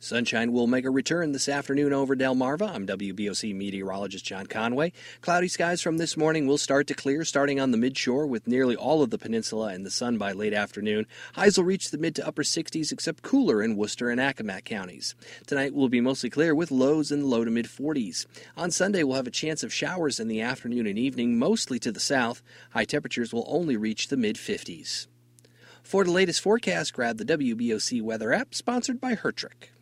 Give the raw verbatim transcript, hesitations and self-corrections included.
Sunshine will make a return this afternoon over Delmarva. I'm W B O C meteorologist John Conway. Cloudy skies from this morning will start to clear, starting on the midshore with nearly all of the peninsula and the sun by late afternoon. Highs will reach the mid to upper sixties, except cooler in Worcester and Accomack counties. Tonight will be mostly clear with lows in the low to mid forties. On Sunday, we'll have a chance of showers in the afternoon and evening, mostly to the south. High temperatures will only reach the mid fifties. For the latest forecast, grab the W B O C weather app, sponsored by Hertrick.